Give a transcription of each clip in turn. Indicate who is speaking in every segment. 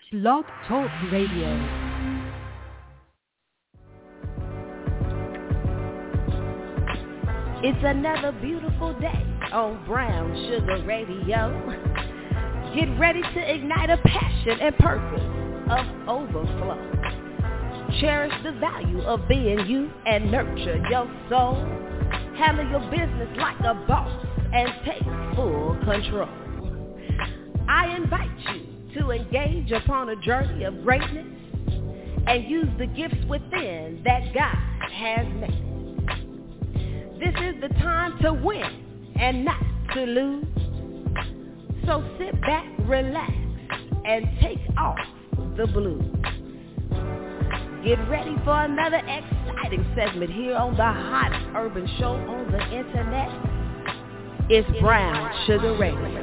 Speaker 1: Blog Talk Radio.
Speaker 2: It's another beautiful day on Brown Sugar Radio. Get ready to ignite a passion and purpose of overflow. Cherish the value of being you and nurture your soul. Handle your business like a boss and take full control. I invite you to engage upon a journey of greatness and use the gifts within that God has made. This is the time to win and not to lose. So sit back, relax, and take off the blues. Get ready for another exciting segment here on the hottest urban show on the internet. It's Brown Sugar Radio.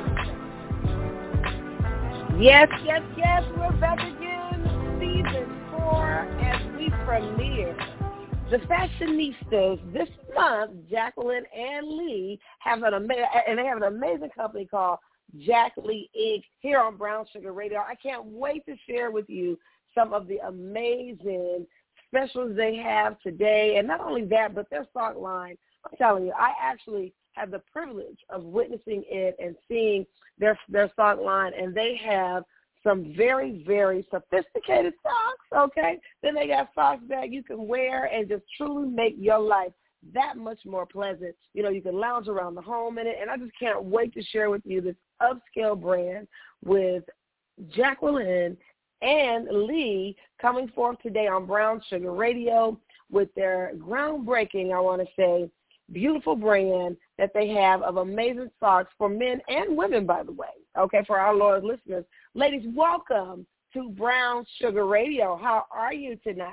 Speaker 2: Yes, we're back again, season 4, as we premiere The Fashionistas. This month, Jacqueline and Lee have they have an amazing company called Jack Lee Inc. here on Brown Sugar Radio. I can't wait to share with you some of the amazing specials they have today. And not only that, but their stock line, I'm telling you, I actually had the privilege of witnessing it and seeing their stock line, and they have some very, very sophisticated socks, okay? Then they got socks that you can wear and just truly make your life that much more pleasant. You know, you can lounge around the home in it, and I just can't wait to share with you this upscale brand with Jacqueline and Lee coming forth today on Brown Sugar Radio with their groundbreaking, I want to say, beautiful brand that they have of amazing socks for men and women, by the way, okay, for our loyal listeners. Ladies, welcome to Brown Sugar Radio. How are you tonight?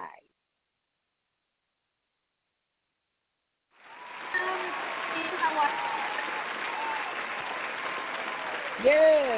Speaker 2: Yes.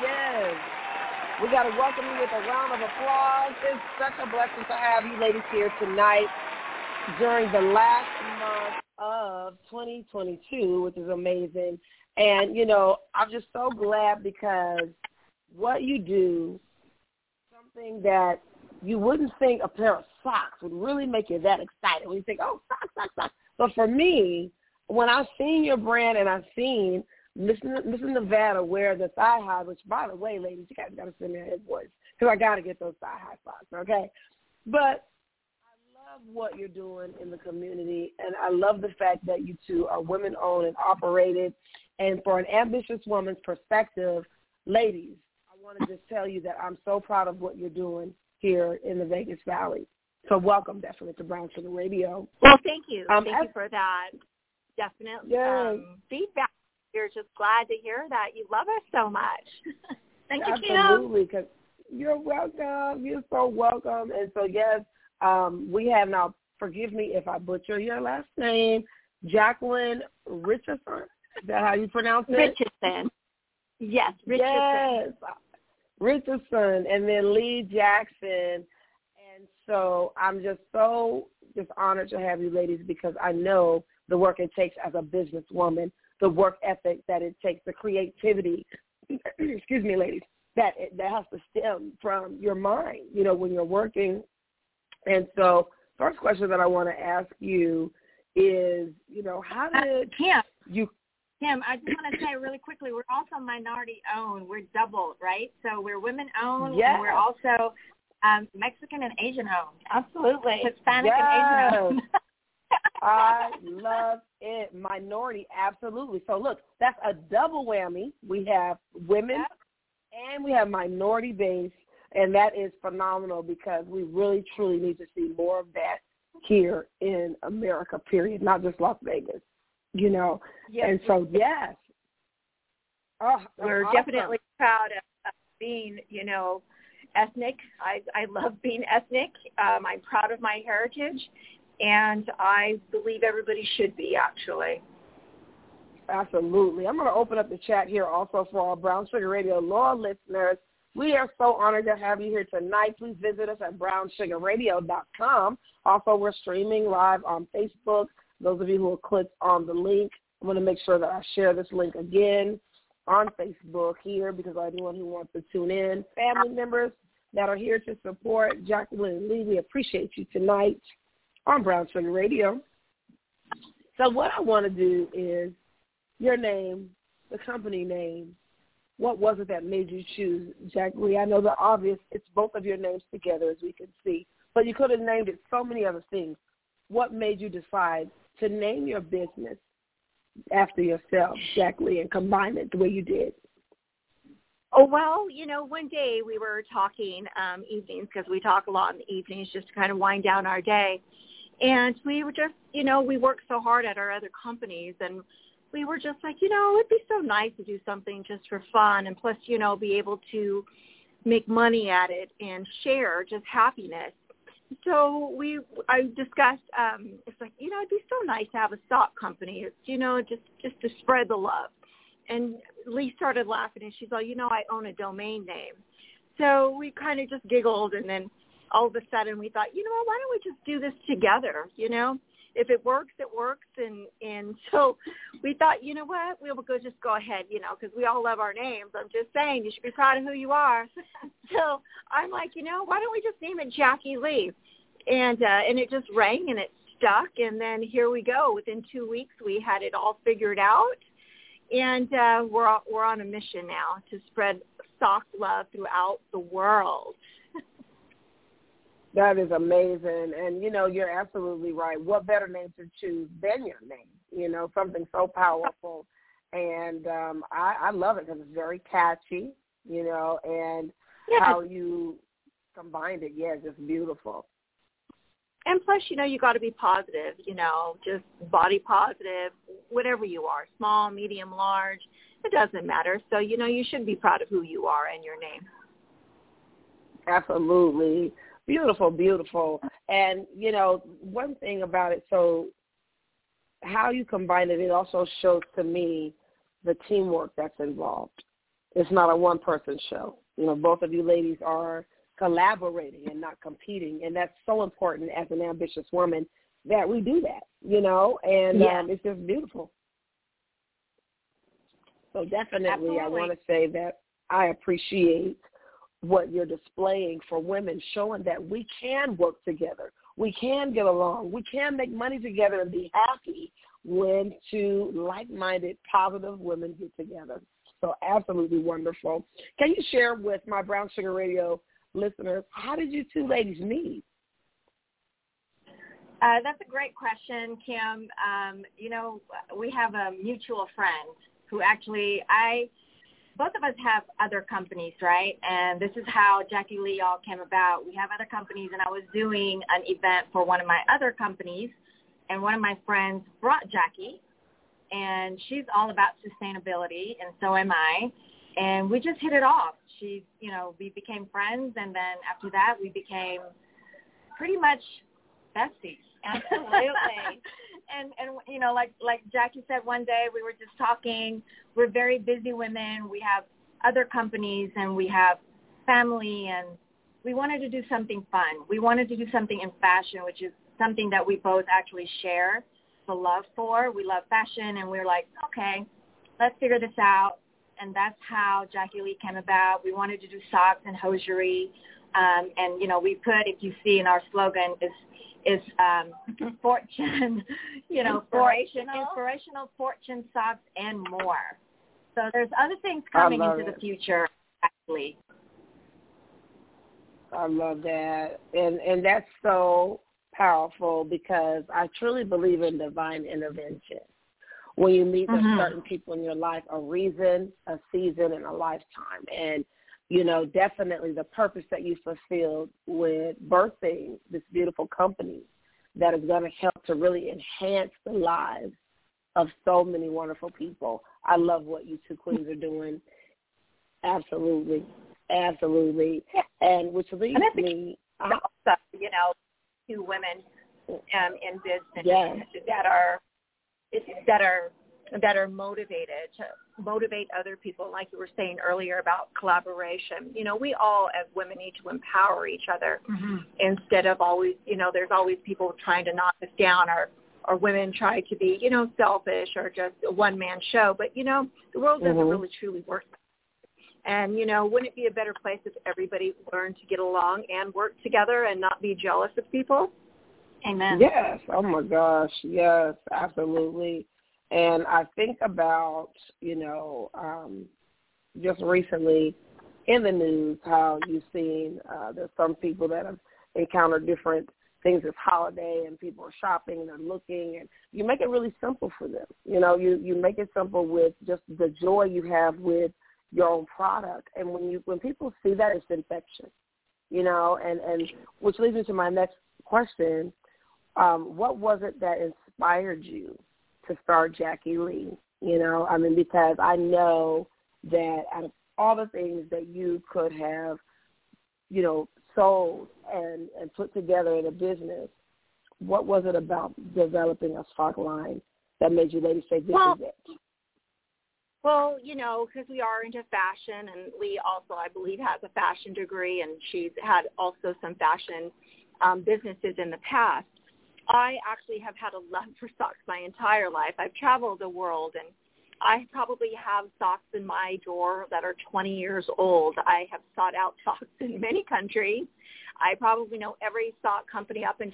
Speaker 2: We got to welcome you with a round of applause. It's such a blessing to have you ladies here tonight during the last month of 2022, which is amazing. And, you know, I'm just so glad because what you do, something that you wouldn't think a pair of socks would really make you that excited. When you think, oh, socks. But for me, when I've seen your brand and I've seen Miss Nevada wear the thigh high, which, by the way, ladies, you guys got to send me a voice because I got to get those thigh high socks, okay? But I love what you're doing in the community, and I love the fact that you two are women-owned and operated. And for an ambitious woman's perspective, ladies, I want to just tell you that I'm so proud of what you're doing here in the Vegas Valley. So welcome, definitely, to Brown Sugar Radio.
Speaker 3: Well, thank you. Thank you for that. Definitely.
Speaker 2: Yes.
Speaker 3: Feedback. We're just glad to hear that you love us so much. Thank you, Kim.
Speaker 2: Absolutely. Cause you're welcome. You're so welcome. And so, yes, we have now, forgive me if I butcher your last name, Jacqueline Richardson. Is that how you pronounce it?
Speaker 3: Richardson. Yes, Richardson.
Speaker 2: Yes, Richardson. And then Lee Jackson. And so I'm just so honored to have you ladies because I know the work it takes as a businesswoman, the work ethic that it takes, the creativity, excuse me, ladies, that has to stem from your mind, you know, when you're working. And so first question that I want to ask you is, you know, how did
Speaker 3: Kim, I just want to say really quickly, we're also minority-owned. We're double, right? So we're women-owned,
Speaker 2: yes.
Speaker 3: And we're also Mexican and Asian-owned.
Speaker 2: Absolutely.
Speaker 3: Hispanic
Speaker 2: yes.
Speaker 3: and Asian-owned.
Speaker 2: I love it. Minority, absolutely. So, look, that's a double whammy. We have women and we have minority base, and that is phenomenal because we really, truly need to see more of that here in America, period, not just Las Vegas, you know.
Speaker 3: Yes.
Speaker 2: And so, yes. Oh,
Speaker 3: we're
Speaker 2: awesome.
Speaker 3: Definitely proud of being, you know, ethnic. I love being ethnic. I'm proud of my heritage. And I believe everybody should be, actually.
Speaker 2: Absolutely. I'm going to open up the chat here also for our Brown Sugar Radio loyal listeners. We are so honored to have you here tonight. Please visit us at brownsugarradio.com. Also, we're streaming live on Facebook. Those of you who will click on the link, I'm going to make sure that I share this link again on Facebook here because anyone who wants to tune in, family members, that are here to support Jacqueline Lee. We appreciate you tonight on Brown Sugar Radio. So what I want to do is your name, the company name. What was it that made you choose Jacqueline? I know the obvious, it's both of your names together, as we can see, but you could have named it so many other things. What made you decide to name your business after yourself, Jacqueline, and combine it the way you did?
Speaker 3: Oh, well, one day we were talking evenings, because we talk a lot in the evenings just to kind of wind down our day. And we were just, we worked so hard at our other companies, and we were just like, it'd be so nice to do something just for fun, and plus, be able to make money at it and share just happiness. So I discussed, it's like, it'd be so nice to have a sock company, just to spread the love. And Lee started laughing, and she's like, I own a domain name. So we kind of just giggled, and then all of a sudden we thought, why don't we just do this together, If it works, it works. And so we thought, what, we'll just go ahead, because we all love our names. I'm just saying, you should be proud of who you are. So I'm like, why don't we just name it Jackie Lee? And it just rang, and it stuck. And then here we go. Within 2 weeks, we had it all figured out. And we're on a mission now to spread sock love throughout the world.
Speaker 2: That is amazing. And, you're absolutely right. What better name to choose than your name? Something so powerful. And I love it because it's very catchy, and how you combined it. Yeah, just beautiful.
Speaker 3: And plus, you got to be positive, just body positive, whatever you are, small, medium, large. It doesn't matter. So, you should be proud of who you are and your name.
Speaker 2: Absolutely. Beautiful, beautiful. And, one thing about it, so how you combine it, it also shows to me the teamwork that's involved. It's not a one-person show. Both of you ladies are collaborating and not competing, and that's so important as an ambitious woman that we do that, and it's just beautiful. So definitely Absolutely. I want to say that I appreciate what you're displaying for women, showing that we can work together, we can get along, we can make money together and be happy when two like-minded, positive women get together. So absolutely wonderful. Can you share with my Brown Sugar Radio listeners, how did you two ladies meet?
Speaker 3: That's a great question, Kim. We have a mutual friend who actually both of us have other companies, right? And this is how Jackie Lee all came about. We have other companies, and I was doing an event for one of my other companies, and one of my friends brought Jackie, and she's all about sustainability, and so am I. And we just hit it off. We became friends, and then after that, we became pretty much besties. Absolutely. and like Jackie said one day, we were just talking. We're very busy women. We have other companies, and we have family, and we wanted to do something fun. We wanted to do something in fashion, which is something that we both actually share the love for. We love fashion, and we were like, okay, let's figure this out. And that's how Jackie Lee came about. We wanted to do socks and hosiery. And, we put, if you see in our slogan, is fortune, inspirational fortune socks and more. So there's other things coming into the future, actually.
Speaker 2: I love that. And that's so powerful because I truly believe in divine intervention. When you meet certain people in your life, a reason, a season, and a lifetime. And, definitely the purpose that you fulfilled with birthing this beautiful company that is going to help to really enhance the lives of so many wonderful people. I love what you two queens are doing. Absolutely. Absolutely. And which leads me... two women in business that are motivated to motivate other people, like you were saying earlier about collaboration. We all as women need to empower each other instead of always, there's always people trying to knock us down or women try to be, selfish or just a one-man show. But, the world doesn't really truly work.
Speaker 3: And, wouldn't it be a better place if everybody learned to get along and work together and not be jealous of people? Amen.
Speaker 2: Yes. Oh, my gosh. Yes, absolutely. And I think about, just recently in the news how you've seen there's some people that have encountered different things this holiday, and people are shopping and they're looking, and you make it really simple for them. You make it simple with just the joy you have with your own product. And when people see that, it's infectious, and which leads me to my next question. What was it that inspired you to start Jackie Lee? Because I know that out of all the things that you could have, sold and put together in a business, what was it about developing a sock line that made you ladies say, this is it?
Speaker 3: Well, because we are into fashion, and Lee also, I believe, has a fashion degree, and she's had also some fashion businesses in the past. I actually have had a love for socks my entire life. I've traveled the world, and I probably have socks in my drawer that are 20 years old. I have sought out socks in many countries. I probably know every sock company up and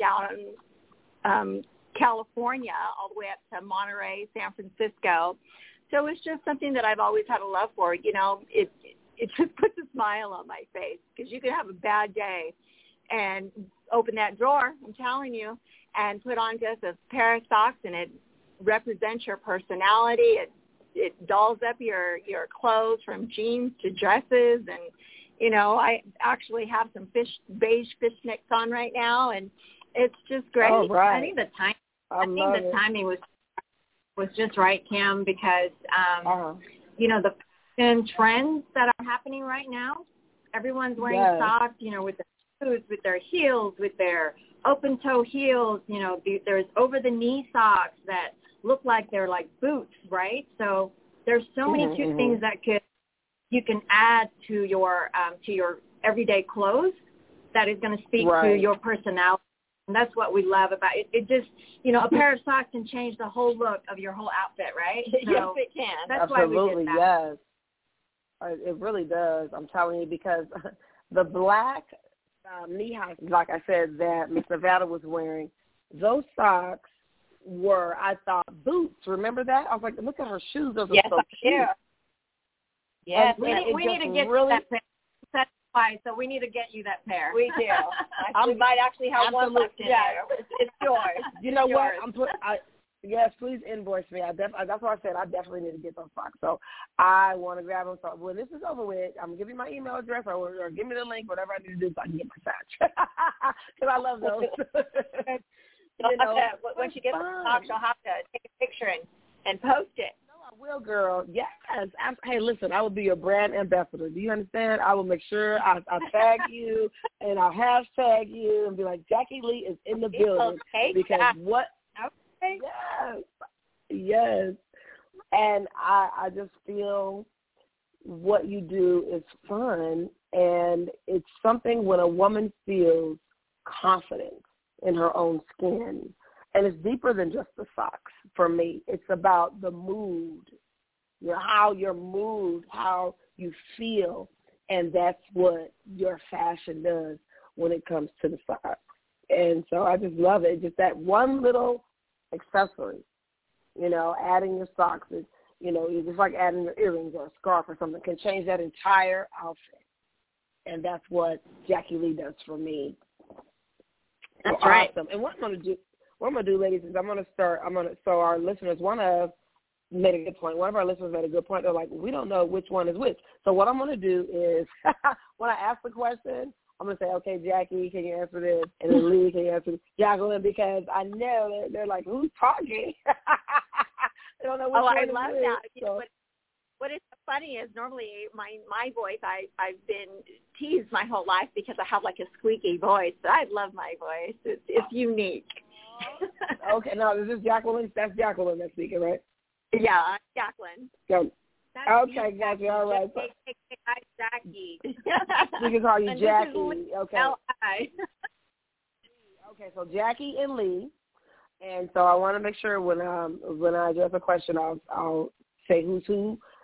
Speaker 3: down California, all the way up to Monterey, San Francisco. So it's just something that I've always had a love for. It just puts a smile on my face, because you can have a bad day and open that drawer, I'm telling you, and put on just a pair of socks, and it represents your personality. It dolls up your clothes from jeans to dresses. And, I actually have some beige fishnets on right now, and it's just great.
Speaker 2: Oh, right.
Speaker 4: I think the timing was just right, Kim, because, the fashion trends that are happening right now, everyone's wearing socks, with their boots, with their heels, with their open-toe heels. There's over-the-knee socks that look like they're like boots, right? So there's so many cute things that you can add to your everyday clothes that is going to speak to your personality. And that's what we love about it. It just, a pair of socks can change the whole look of your whole outfit, right? So
Speaker 3: yes, it can.
Speaker 4: That's
Speaker 2: absolutely,
Speaker 4: why we did that.
Speaker 2: Yes. It really does. I'm telling you, because the black knee-high, like I said, that Miss Nevada was wearing, those socks were, I thought, boots. Remember that? I was like, look at her shoes. Those are so cute.
Speaker 4: Yes, we need to get that pair. So we need to get you that pair.
Speaker 3: We do. We might actually have one left in there. It's yours.
Speaker 2: You know what? Yes, please invoice me. That's what I said. I definitely need to get those socks. So I want to grab them. So when this is over with, I'm going to give you my email address or give me the link, whatever I need to do so I can get my socks. Because I love those.
Speaker 3: Once you get the socks, you'll have to take a picture and post it.
Speaker 2: I will, girl. Yes. Hey, listen, I will be your brand ambassador. Do you understand? I will make sure I tag you and I'll hashtag you and be like, Jackie Lee is in the building.
Speaker 3: Okay.
Speaker 2: Because what? Okay. Yes. And I just feel what you do is fun, and it's something when a woman feels confident in her own skin. And it's deeper than just the socks for me. It's about the mood, how your mood, how you feel, and that's what your fashion does when it comes to the socks. And so I just love it. Just that one little accessory, adding your socks is, it's just like adding your earrings or a scarf or something can change that entire outfit. And that's what Jackie Lee does for me.
Speaker 4: That's right.
Speaker 2: Awesome. And what I'm going to do, ladies, is so our listeners, made a good point. One of our listeners made a good point. They're like, we don't know which one is which. So what I'm going to do is when I ask the question, I'm going to say, okay, Jackie, can you answer this? And then Lee, can you answer this? Jacqueline, because I know they're like, who's talking? They don't know which one
Speaker 3: I
Speaker 2: is
Speaker 3: love
Speaker 2: which.
Speaker 3: that.
Speaker 2: So.
Speaker 3: What is funny is normally my voice, I've been teased my whole life because I have like a squeaky voice. But I love my voice. It's unique.
Speaker 2: Okay, no, this is Jacqueline. That's Jacqueline that's speaking, right?
Speaker 3: Yeah, Jacqueline.
Speaker 2: So, okay, gotcha. All right.
Speaker 3: Jackie.
Speaker 2: We can call you Jackie. Okay.
Speaker 3: L-I.
Speaker 2: Okay, so Jackie and Lee. And so I want to make sure when I address a question, I'll say who's who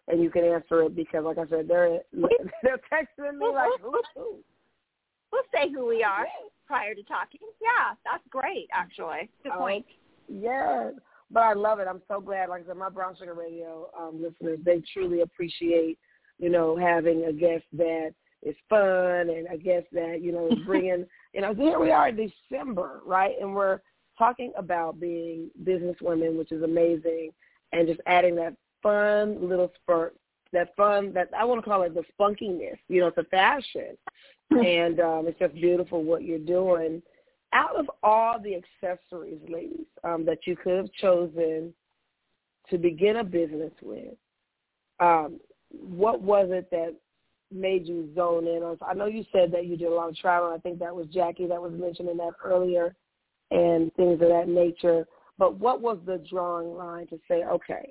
Speaker 2: and you can answer it because, like I said, they're texting me like, who?
Speaker 3: We'll say who we are prior to talking. Yeah, that's great, actually. Good point.
Speaker 2: Yeah, but I love it. I'm so glad. Like I said, my Brown Sugar Radio listeners, they truly appreciate, having a guest that is fun and a guest that, is bringing, here we are in December, right? And we're talking about being business women, which is amazing, and just adding that fun little spurt, that I want to call it the spunkiness, to fashion. And it's just beautiful what you're doing. Out of all the accessories, ladies, that you could have chosen to begin a business with, what was it that made you zone in on? I know you said that you did a lot of travel. I think that was Jackie that was mentioning that earlier and things of that nature. But what was the drawing line to say, okay,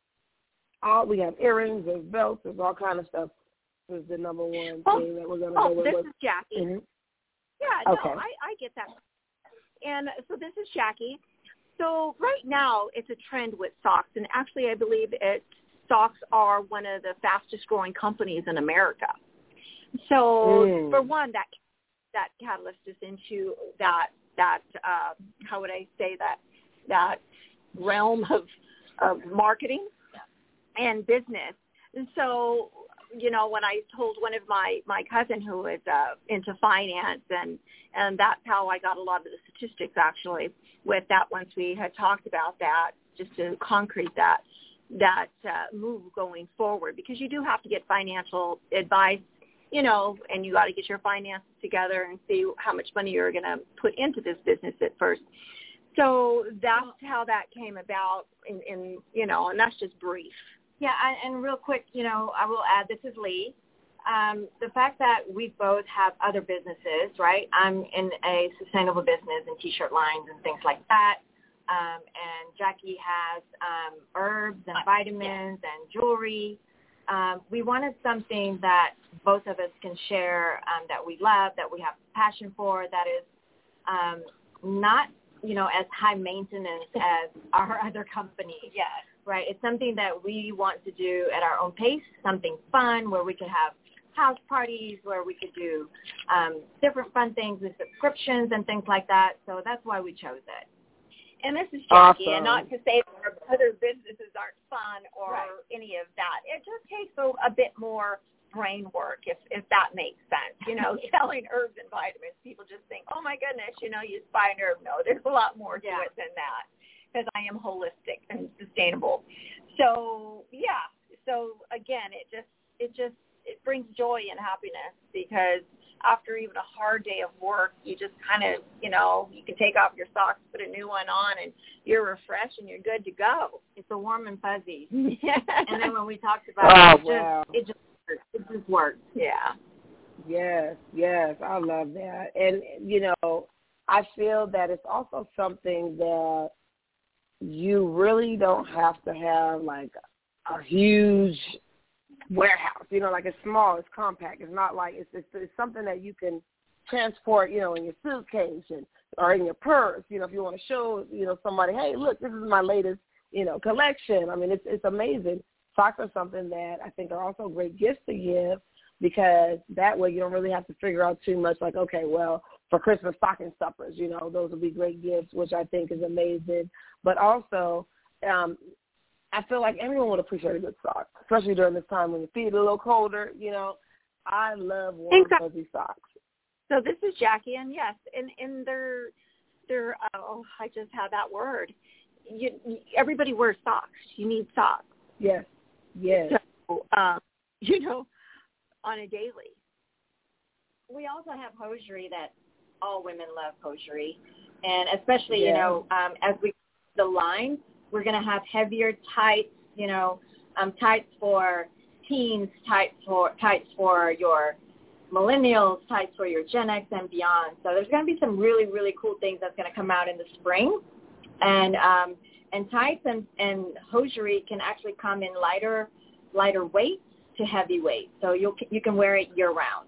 Speaker 2: we have earrings, there's belts, there's all kind of stuff. Was the number one thing that we're going to go with?
Speaker 3: This is Jackie.
Speaker 2: Mm-hmm.
Speaker 3: Yeah, okay. No, I get that. And so this is Jackie. So right now it's a trend with socks, and actually I believe socks are one of the fastest growing companies in America. So for one, that catalyst is into that how would I say that realm of marketing and business. And so, when I told one of my cousin who is into finance, and that's how I got a lot of the statistics actually with that once we had talked about that, just to concrete that move going forward, because you do have to get financial advice, and you got to get your finances together and see how much money you're going to put into this business at first. So that's how that came about, and that's just brief.
Speaker 4: Yeah, and real quick, I will add, this is Lee. The fact that we both have other businesses, right? I'm in a sustainable business and T-shirt lines and things like that. And Jackie has herbs and vitamins and jewelry. We wanted something that both of us can share, that we love, that we have passion for, that is not, as high maintenance as our other companies.
Speaker 3: Yes.
Speaker 4: Right. It's something that we want to do at our own pace, something fun where we could have house parties, where we could do different fun things with subscriptions and things like that. So that's why we chose it.
Speaker 3: And this is Jackie,
Speaker 2: awesome.
Speaker 3: And not to say that our other businesses aren't fun or any of that. It just takes a bit more brain work, if that makes sense. Selling herbs and vitamins, people just think, oh, my goodness, you just buy an herb. No, there's a lot more to it than that, because I am holistic and sustainable. So, yeah. So, again, it brings joy and happiness, because after even a hard day of work, you just kind of, you can take off your socks, put a new one on, and you're refreshed and you're good to go.
Speaker 4: It's a warm and fuzzy. And then when we talked about it just works.
Speaker 3: Yeah.
Speaker 2: Yes, I love that. And, I feel that it's also something that you really don't have to have like a huge warehouse, like it's small, it's compact. It's not like it's something that you can transport, in your suitcase or in your purse, if you want to show, somebody, hey, look, this is my latest, collection. I mean, it's amazing. Socks are something that I think are also great gifts to give, because that way you don't really have to figure out too much like, okay, well, for Christmas stocking stuffers, those would be great gifts, which I think is amazing. But also, I feel like everyone would appreciate a good sock, especially during this time when your feet are a little colder. I love warm, fuzzy socks.
Speaker 3: So this is Jackie, and yes, and they're I just had that word. Everybody wears socks. You need socks.
Speaker 2: Yes.
Speaker 3: So, on a daily.
Speaker 4: We also have hosiery that all women love hosiery, and especially as we the line, we're going to have heavier tights. Tights for teens, tights for your millennials, tights for your Gen X and beyond. So there's going to be some really, really cool things that's going to come out in the spring, and tights and hosiery can actually come in lighter weight to heavy weight, so you can wear it year round.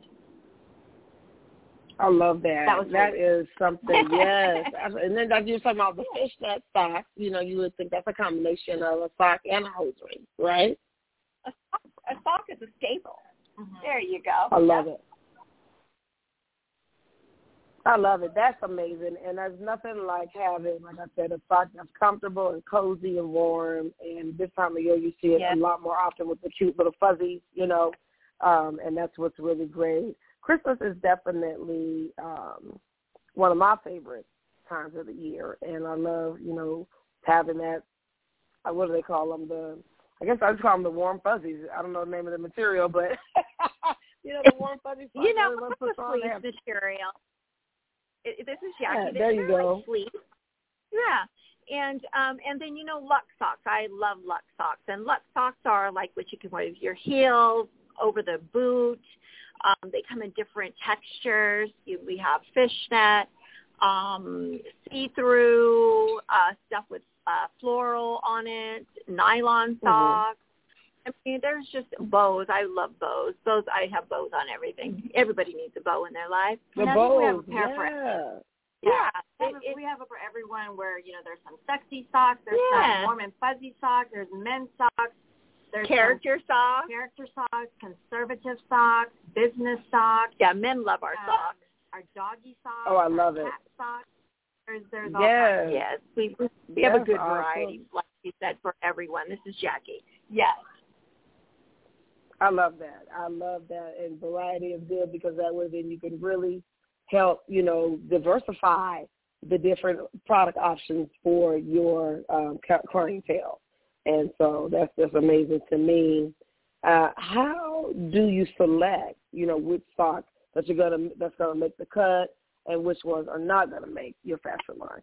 Speaker 2: I love that. That is something, yes. And then like you were talking about the fishnet socks, you would think that's a combination of a sock and a hosiery, right?
Speaker 3: A sock a sock is a staple. Mm-hmm. There you go.
Speaker 2: I love it. I love it. That's amazing. And there's nothing like having, like I said, a sock that's comfortable and cozy and warm. And this time of year, you see it a lot more often with the cute little fuzzies, you know, and that's what's really great. Christmas is definitely one of my favorite times of the year. And I love, you know, having that, what do they call them? I guess I just call them the warm fuzzies. I don't know the name of the material, but, you know, the warm fuzzies.
Speaker 3: You know, it's a fleece material. This is Jackie.
Speaker 2: Yeah, there you go.
Speaker 3: Like fleece. Yeah. And then, you know, Luxe socks. I love Luxe socks. And Luxe socks are like what you can wear with your heels, over the boot. They come in different textures. We have fishnet, see-through, stuff with floral on it, nylon socks. I mean, there's just bows. I love bows. Bows. I have bows on everything. Everybody needs a bow in their life.
Speaker 2: The bows,
Speaker 4: we have a pair for we have it for everyone. Where you know, there's some sexy socks, there's some warm and fuzzy socks, there's men's socks, there's
Speaker 3: character socks,
Speaker 4: conservative socks, business socks.
Speaker 3: Yeah, men love our socks.
Speaker 4: Our doggy socks.
Speaker 2: Oh, I love it.
Speaker 4: Cat socks. There's all kinds.
Speaker 3: Yes, we have a good variety, like you said, for everyone. This is Jackie. Yes.
Speaker 2: I love that. And variety is good because that way then you can really help, you know, diversify the different product options for your clientele. And so that's just amazing to me. How do you select, you know, which socks that's gonna make the cut and which ones are not gonna make your fashion line?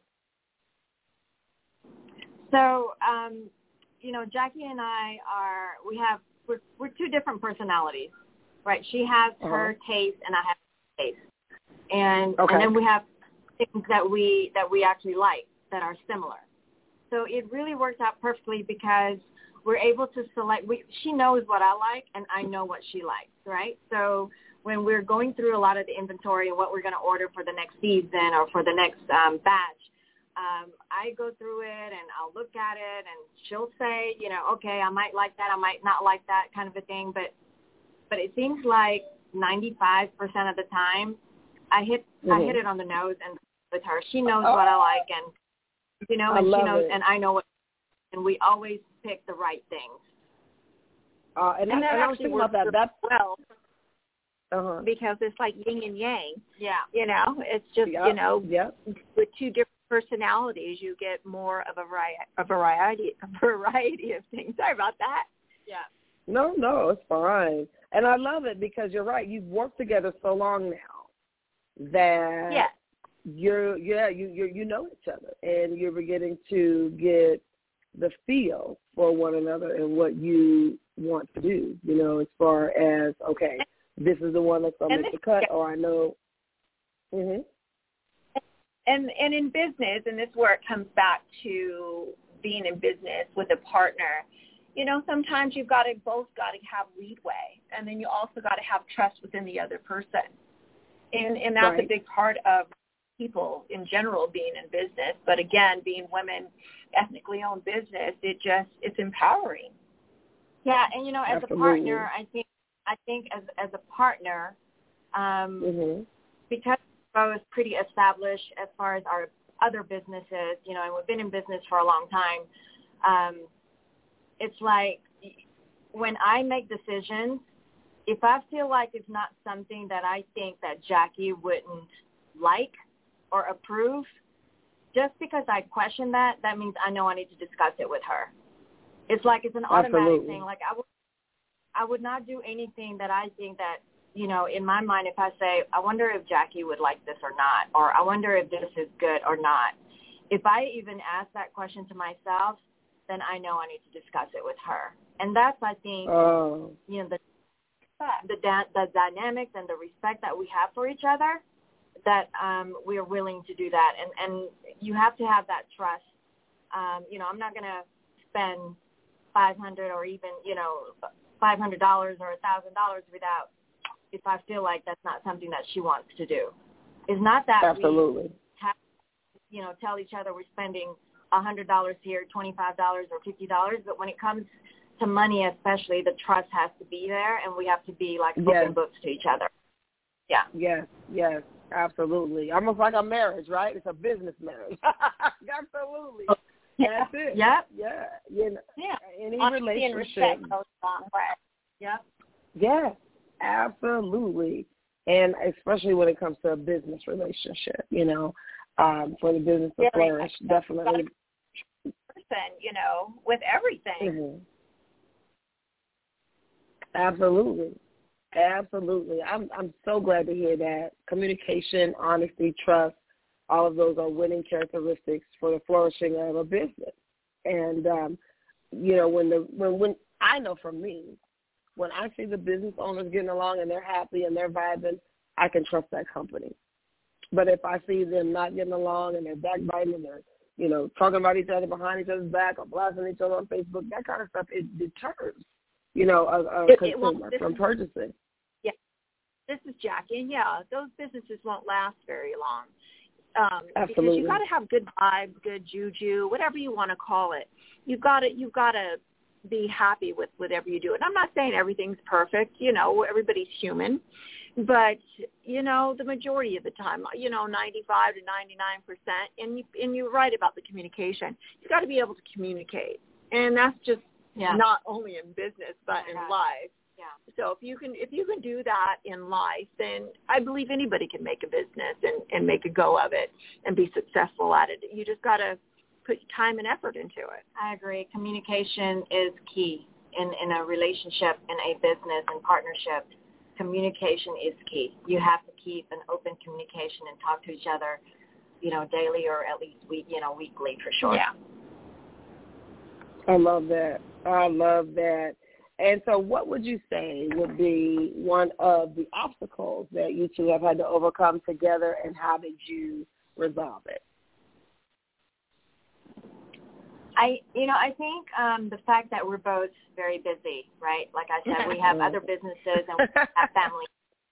Speaker 4: So, you know, Jackie and I we're two different personalities, right? She has her taste and I have my taste. And then we have things that we actually like that are similar. So it really works out perfectly because we're able to select. She knows what I like and I know what she likes, right? So when we're going through a lot of the inventory and what we're going to order for the next season or for the next batch, I go through it and I'll look at it and she'll say, you know, okay, I might like that, I might not like that kind of a thing. But it seems like 95% of the time I hit it on the nose and with her. She knows what I like and, you know, and she knows and I know what, and we always pick the right things.
Speaker 2: And I was thinking about that. That's
Speaker 3: well. Because it's like yin and yang.
Speaker 4: Yeah.
Speaker 3: You know, it's just, you know, with two different personalities, you get more of a variety of things. Sorry about that.
Speaker 4: Yeah.
Speaker 2: No, it's fine. And I love it because you're right. You've worked together so long now that you know each other and you're beginning to get the feel for one another and what you want to do, you know, as far as, okay, this is the one that's going to make the cut, or I know. And in business, and this is where it comes back to being in business with a partner, you know, sometimes you've both got to have leadway, and then you also got to have trust within the other person. And that's a big part of people in general being in business. But again, being women, ethnically owned business, it's empowering.
Speaker 4: Yeah, and you know, as a partner, I think as a partner, because we're both pretty established as far as our other businesses, you know, and we've been in business for a long time, it's like when I make decisions, if I feel like it's not something that I think that Jackie wouldn't like or approve, just because I question that means I know I need to discuss it with her. It's like it's an automatic thing. Like I would not do anything that I think that, you know, in my mind, if I say, I wonder if Jackie would like this or not, or I wonder if this is good or not. If I even ask that question to myself, then I know I need to discuss it with her. And that's, I think, you know, the dynamics and the respect that we have for each other, that we are willing to do that. And you have to have that trust. You know, I'm not going to spend $500 or even, you know, $500 or $1,000 without, if I feel like that's not something that she wants to do. It's not that we have, you know, tell each other we're spending $100 here, $25 or $50, but when it comes to money especially, the trust has to be there, and we have to be like open books to each other. Yeah.
Speaker 2: Yes, absolutely. Almost like a marriage, right? It's a business marriage. Absolutely. That's it.
Speaker 4: Yep.
Speaker 2: Yeah. You know, any
Speaker 3: honesty and
Speaker 2: relationship
Speaker 3: respect goes a long way.
Speaker 4: Yep.
Speaker 2: Yes, absolutely. And especially when it comes to a business relationship, you know, for the business to flourish, definitely.
Speaker 3: Person, you know, with everything.
Speaker 2: Mm-hmm. Absolutely. I'm so glad to hear that. Communication, honesty, trust, all of those are winning characteristics for the flourishing of a business. And you know, when I know for me, when I see the business owners getting along and they're happy and they're vibing, I can trust that company. But if I see them not getting along and they're backbiting and they're, you know, talking about each other behind each other's back or blasting each other on Facebook, that kind of stuff, it deters, you know, a consumer from purchasing.
Speaker 3: Yeah. This is Jackie. And, those businesses won't last very long.
Speaker 2: Absolutely.
Speaker 3: Because you've got to have good vibes, good juju, whatever you want to call it. You've got to be happy with whatever you do. And I'm not saying everything's perfect. You know, everybody's human. But, you know, the majority of the time, you know, 95 to 99%, and you're right about the communication. You've got to be able to communicate. And that's just not only in business, but in life. Yeah. So if you can do that in life, then I believe anybody can make a business and make a go of it and be successful at it. You just got to put time and effort into it.
Speaker 4: I agree. Communication is key in a relationship, in a business and partnership. Communication is key. You have to keep an open communication and talk to each other, you know, daily or at least weekly for sure.
Speaker 3: Yeah.
Speaker 2: I love that. And so what would you say would be one of the obstacles that you two have had to overcome together, and how did you resolve it?
Speaker 4: I think the fact that we're both very busy, right? Like I said, we have other businesses and we have family.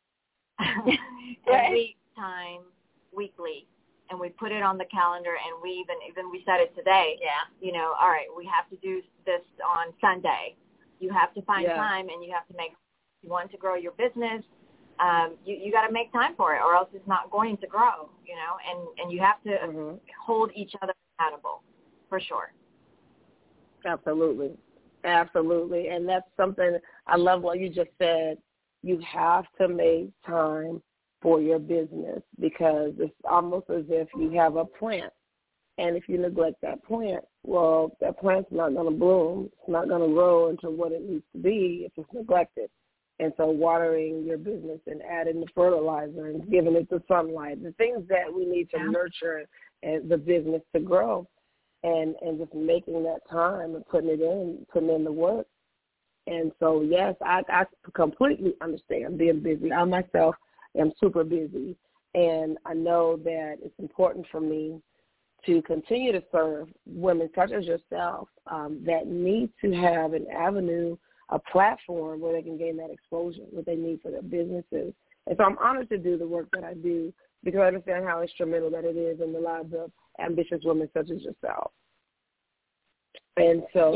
Speaker 4: And we time weekly, and we put it on the calendar, and we even we said it today. Yeah. You know, all right, we have to do this on Sunday. You have to find time, and you have to make. If you want to grow your business, you got to make time for it, or else it's not going to grow. You know, and you have to hold each other accountable, for sure.
Speaker 2: Absolutely. And that's something, I love what you just said. You have to make time for your business, because it's almost as if you have a plant. And if you neglect that plant, well, that plant's not going to bloom. It's not going to grow into what it needs to be if it's neglected. And so watering your business and adding the fertilizer and giving it the sunlight, the things that we need to nurture the business to grow. And just making that time and putting in the work. And so, yes, I completely understand being busy. I myself am super busy, and I know that it's important for me to continue to serve women such as yourself that need to have an avenue, a platform where they can gain that exposure, what they need for their businesses. And so I'm honored to do the work that I do, because I understand how instrumental that it is in the lives of ambitious women such as yourself. And so,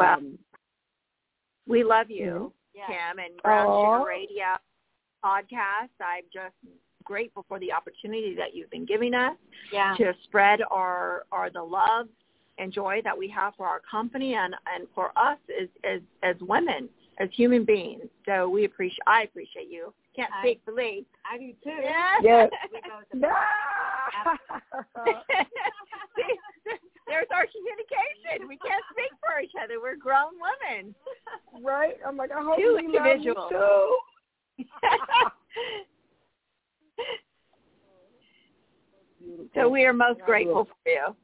Speaker 3: we love you, Kim, and Brown Sugar Radio podcast. I'm just grateful for the opportunity that you've been giving us to spread the love and joy that we have for our company and for us as women, as human beings. So I appreciate you. Can't speak for Lee.
Speaker 4: I do too.
Speaker 2: Yes.
Speaker 3: There's our communication. We can't speak for each other. We're grown women.
Speaker 2: Right? I'm like, I hope
Speaker 3: two
Speaker 2: you
Speaker 3: individuals.
Speaker 2: Love me too.
Speaker 3: So we are most grateful for you.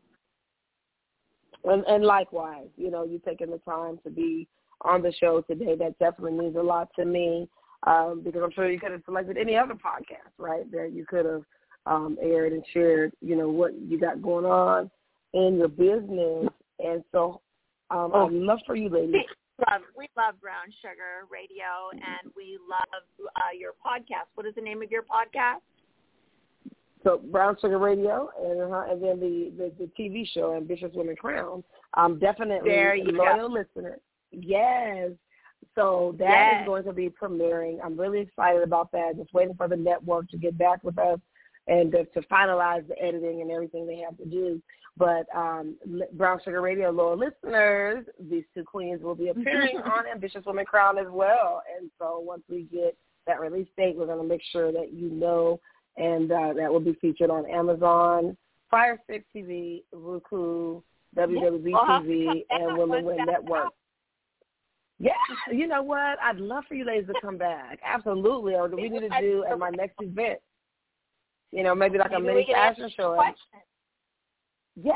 Speaker 2: And likewise, you know, you taking the time to be on the show today, that definitely means a lot to me, because I'm sure you could have selected any other podcast, right, that you could have aired and shared, you know, what you got going on in your business. And so I'd love for you ladies.
Speaker 3: We love Brown Sugar Radio, and we love your podcast. What is the name of your podcast?
Speaker 2: So Brown Sugar Radio, and then the TV show, Ambitious Women Crown. I'm definitely a loyal listener. Yes. So that is going to be premiering. I'm really excited about that. Just waiting for the network to get back with us and to finalize the editing and everything they have to do. But Brown Sugar Radio loyal listeners, these two queens will be appearing on Ambitious Women Crown as well. And so once we get that release date, we're going to make sure that you know, and that will be featured on Amazon, Fire Stick TV, Roku, WWB TV, and Women Win Network. Yeah, you know what? I'd love for you ladies to come back. Absolutely. Or we need to do at my next event. You know, maybe like a mini fashion show. Yeah.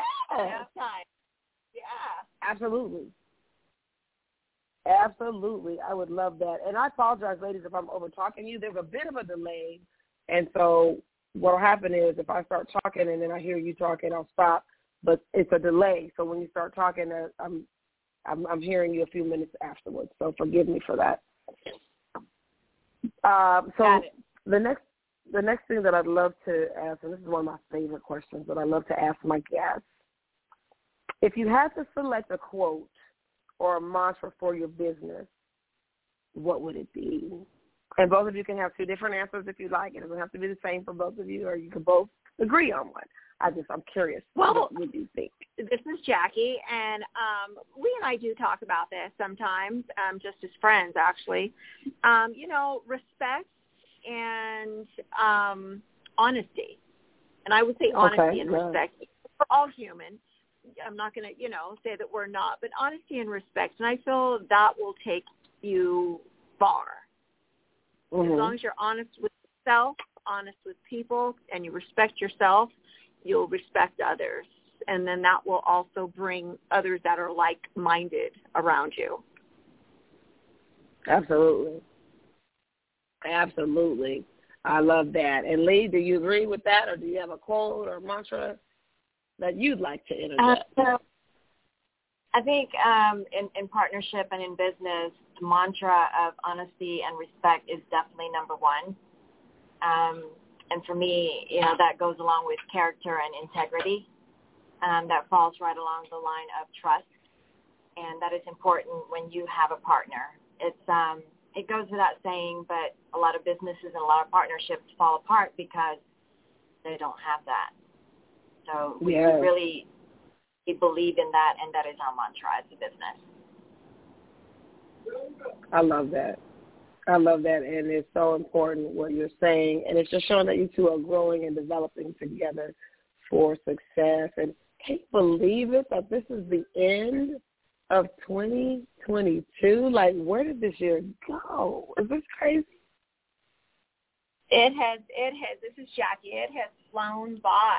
Speaker 2: Absolutely. Absolutely. I would love that. And I apologize, ladies, if I'm over-talking you. There's a bit of a delay. And so what will happen is if I start talking and then I hear you talking, I'll stop. But it's a delay. So when you start talking, I'm hearing you a few minutes afterwards. So forgive me for that. So the next thing that I'd love to ask, and this is one of my favorite questions that I love to ask my guests, if you had to select a quote or a mantra for your business, what would it be? And both of you can have two different answers if you like. It doesn't have to be the same for both of you, or you can both agree on one. I'm curious. What would you think?
Speaker 3: This is Jackie, and we and I do talk about this sometimes, just as friends, actually. Respect and honesty. And I would say honesty and respect. We're all human. I'm not going to, say that we're not, but honesty and respect. And I feel that will take you far. Mm-hmm. As long as you're honest with yourself, honest with people, and you respect yourself, you'll respect others. And then that will also bring others that are like-minded around you.
Speaker 2: Absolutely. Absolutely. I love that. And Lee, do you agree with that, or do you have a quote or mantra that you'd like to interject?
Speaker 4: So I think in partnership and in business, the mantra of honesty and respect is definitely number one. And for me, that goes along with character and integrity. That falls right along the line of trust. And that is important when you have a partner. It goes without saying, but a lot of businesses and a lot of partnerships fall apart because they don't have that. So we really believe in that, and that is our mantra as a business.
Speaker 2: I love that. And it's so important what you're saying, and it's just showing that you two are growing and developing together for success. And can you believe it that this is the end of 2022? Like, where did this year go? Is this crazy?
Speaker 3: It has. This is Jackie. It has flown by.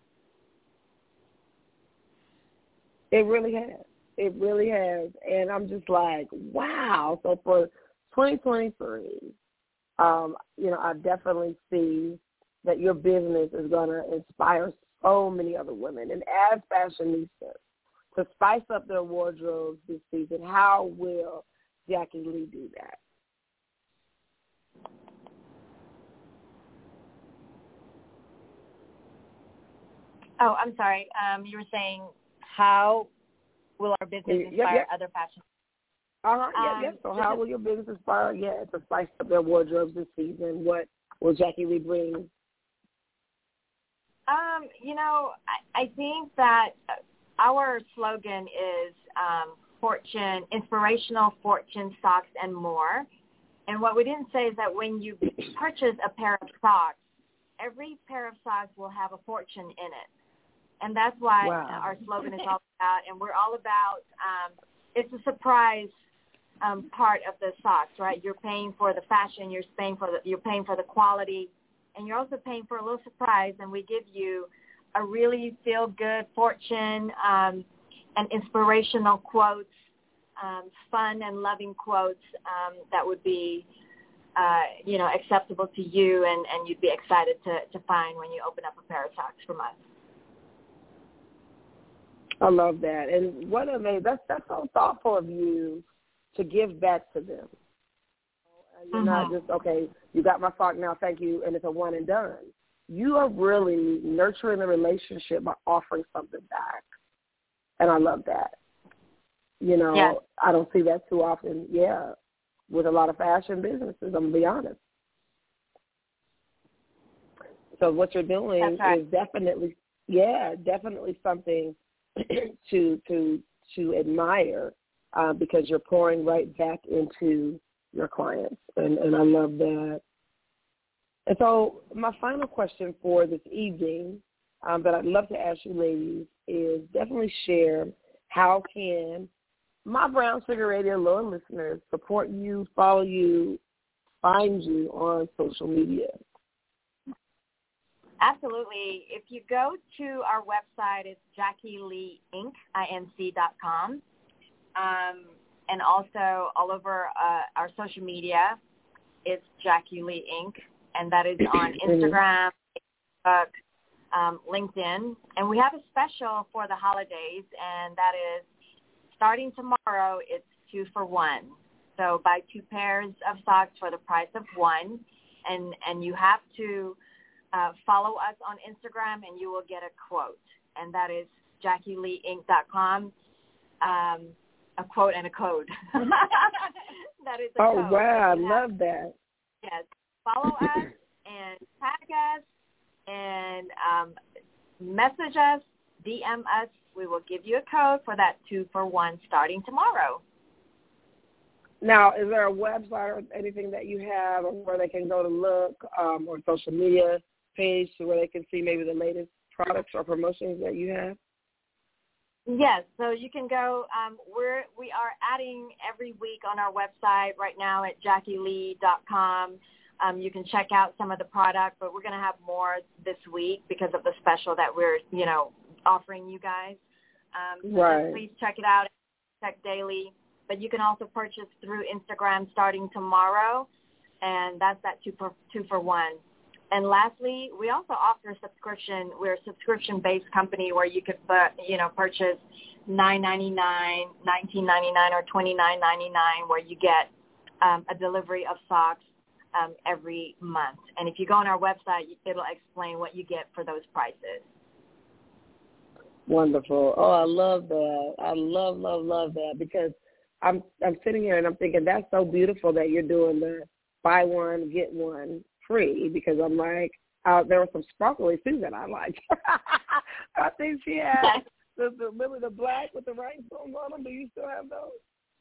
Speaker 2: It really has. And I'm just like, wow. So for 2023, I definitely see that your business is going to inspire so many other women. And as fashionistas, to spice up their wardrobes this season, how will Jackie Lee do that?
Speaker 4: Oh, I'm sorry. You were saying how will our business inspire other fashion?
Speaker 2: So how will your business inspire, to spice up their wardrobes this season? What will Jackie Lee bring?
Speaker 4: I think that our slogan is fortune, inspirational fortune, socks, and more. And what we didn't say is that when you purchase a pair of socks, every pair of socks will have a fortune in it. And that's why our slogan is all about, and we're all about, it's a surprise part of the socks, right? You're paying for the fashion, you're paying for the quality, and you're also paying for a little surprise, and we give you a really feel-good fortune and inspirational quotes, fun and loving quotes that would be, acceptable to you and you'd be excited to find when you open up a pair of socks from us.
Speaker 2: I love that. And that's so thoughtful of you to give back to them. You're not just, okay, you got my sock now, thank you, and it's a one and done. You are really nurturing the relationship by offering something back. And I love that. You know,
Speaker 4: yes.
Speaker 2: I don't see that too often, with a lot of fashion businesses, I'm going to be honest. So what you're doing is definitely something to admire because you're pouring right back into your clients, and I love that. And so my final question for this evening that I'd love to ask you ladies is definitely share how can my Brown Sugar Radio loyal listeners support you, follow you, find you on social media.
Speaker 4: Absolutely. If you go to our website, it's JackieLeeInc.com, and also all over our social media, it's Jackie Lee Inc., and that is on Instagram, Facebook, LinkedIn. And we have a special for the holidays, and that is starting tomorrow, it's 2 for 1. So buy 2 pairs of socks for the price of 1, and you have to follow us on Instagram, and you will get a quote, and that is JackieLeeInc.com, a quote and a code. That is a code.
Speaker 2: Oh, wow, I love that.
Speaker 4: Yes, follow us and tag us and message us, DM us. We will give you a code for that 2 for 1 starting tomorrow.
Speaker 2: Now, is there a website or anything that you have where they can go to look, or social media page to where they can see maybe the latest products or promotions that you have?
Speaker 4: Yes, so you can go. We are adding every week on our website right now at JackieLee.com. You can check out some of the product, but we're going to have more this week because of the special that we're, offering you guys. So
Speaker 2: right.
Speaker 4: Just please check it out. Check daily. But you can also purchase through Instagram starting tomorrow, and that's that 2 for 1. And lastly, we also offer a subscription. We're a subscription-based company where you could, purchase $9.99, $19.99, or $29.99, where you get a delivery of socks every month. And if you go on our website, it'll explain what you get for those prices.
Speaker 2: Wonderful. Oh, I love that. I love that because I'm sitting here and I'm thinking that's so beautiful that you're doing the buy one, get one free, because I'm like, there were some sparkly too that I liked. I think she had the black with the rhinestones on them. Do you still have those?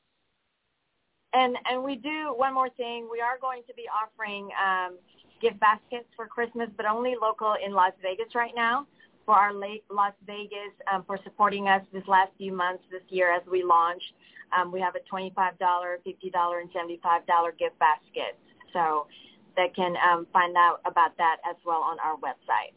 Speaker 4: And we do one more thing. We are going to be offering gift baskets for Christmas, but only local in Las Vegas right now. For our Las Vegas, for supporting us this last few months this year as we launched, we have a $25, $50, and $75 gift basket. So they can find out about that as well on our website.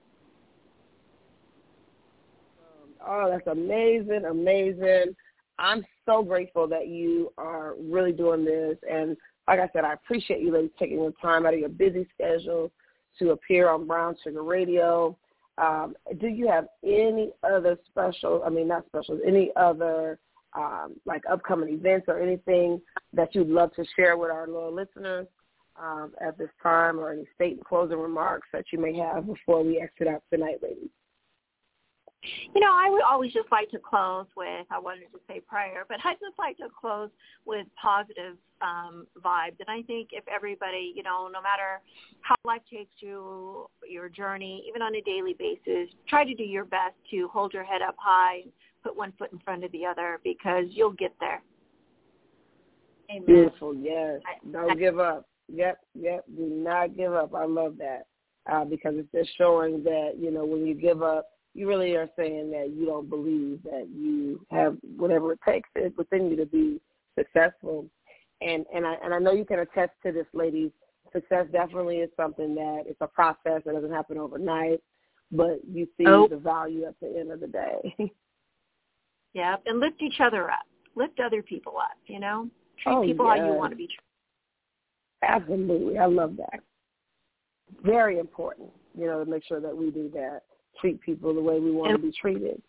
Speaker 2: Oh, that's amazing, amazing. I'm so grateful that you are really doing this. And like I said, I appreciate you ladies taking the time out of your busy schedule to appear on Brown Sugar Radio. Do you have any other any other like upcoming events or anything that you'd love to share with our loyal listeners at this time, or any closing remarks that you may have before we exit out tonight, ladies?
Speaker 3: I would always just like to close with, I wanted to say prayer, but I'd just like to close with positive vibes. And I think if everybody, no matter how life takes you, your journey, even on a daily basis, try to do your best to hold your head up high, put one foot in front of the other, because you'll get there.
Speaker 4: Amen.
Speaker 2: Beautiful, yes. Don't give up. Yep, do not give up. I love that because it's just showing that, when you give up, you really are saying that you don't believe that you have whatever it takes within you to be successful. And I know you can attest to this, ladies. Success definitely is something that it's a process that doesn't happen overnight, but you see the value at the end of the day.
Speaker 3: Yeah, and lift each other up. Lift other people up, Treat people how you want to be treated.
Speaker 2: Absolutely. I love that. Very important, to make sure that we do that. Treat people the way we want to be treated.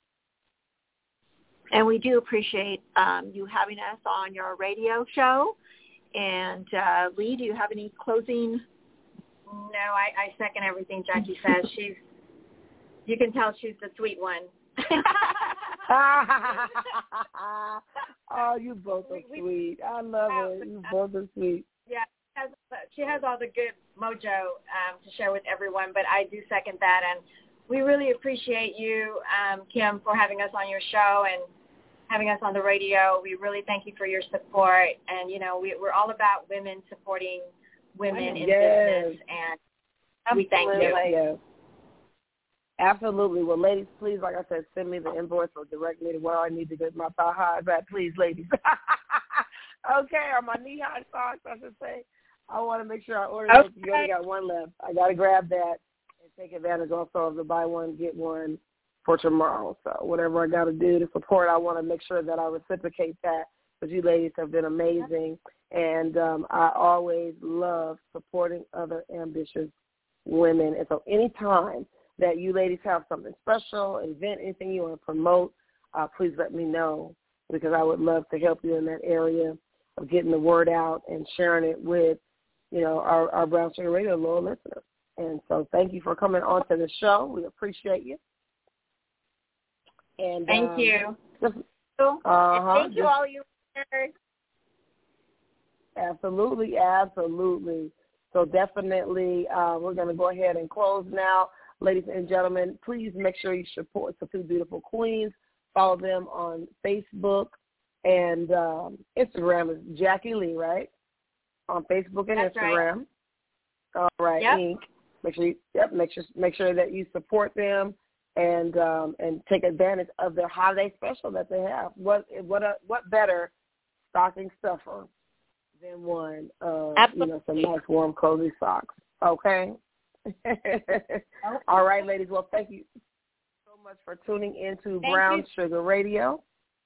Speaker 3: And we do appreciate you having us on your radio show. And Lee, do you have any closing?
Speaker 4: No, I second everything Jackie says. You can tell she's the sweet one.
Speaker 2: Oh, you both are sweet. I love it. You both are sweet.
Speaker 4: Yeah, she has all the good mojo to share with everyone, but I do second that. And we really appreciate you, Kim, for having us on your show and having us on the radio. We really thank you for your support. And, we're all about women supporting women in business, and we thank you.
Speaker 2: Yes. Absolutely. Well, ladies, please, like I said, send me the invoice or direct me to where I need to get my thigh highs at, please, ladies. Okay, or my knee-high socks, I should say. I want to make sure I order those. You only got one left. I got to grab that and take advantage also of the buy one, get one for tomorrow. So whatever I got to do to support, I want to make sure that I reciprocate that, because you ladies have been amazing. And I always love supporting other ambitious women. And so anytime that you ladies have something special, event, anything you want to promote, please let me know, because I would love to help you in that area of getting the word out and sharing it with, our Brown Sugar Radio loyal listeners. And so thank you for coming on to the show. We appreciate you. And
Speaker 4: thank you.
Speaker 3: Thank you, all you listeners.
Speaker 2: Absolutely. So definitely we're going to go ahead and close now. Ladies and gentlemen, please make sure you support the Two Beautiful Queens. Follow them on Facebook and Instagram is Jackie Lee, right? On Facebook and
Speaker 4: That's
Speaker 2: Instagram.
Speaker 4: Right.
Speaker 2: All right,
Speaker 4: yep.
Speaker 2: Inc. Make sure that you support them and take advantage of their holiday special that they have. What better stocking stuffer than one some nice warm cozy socks. Okay. All right, ladies. Well, thank you so much for tuning into Brown Sugar Radio.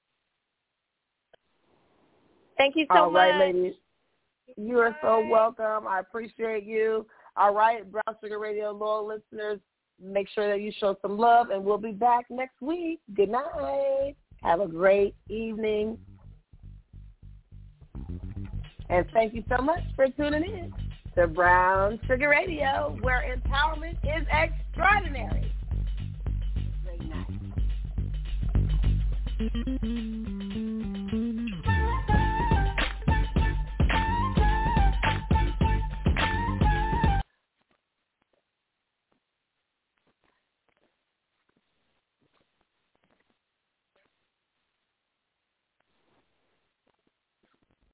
Speaker 3: Thank you so much.
Speaker 2: All right, ladies. You are so welcome. I appreciate you. All right, Brown Sugar Radio loyal listeners, make sure that you show some love, and we'll be back next week. Good night. Have a great evening. And thank you so much for tuning in to Brown Sugar Radio, where empowerment is extraordinary. Great night.